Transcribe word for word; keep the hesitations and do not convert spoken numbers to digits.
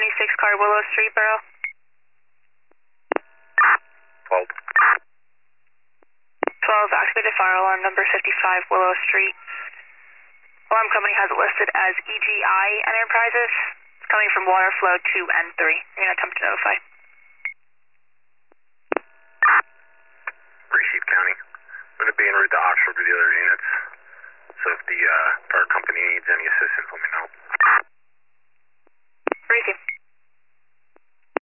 twenty-six car Willow Street, Borough. twelve. twelve, activated fire alarm number fifty-five Willow Street. Alarm company has it listed as E G I Enterprises. It's coming from water flow two and three. You're going to attempt to notify. Receipt County. I'm going to be en route to Oxford with the other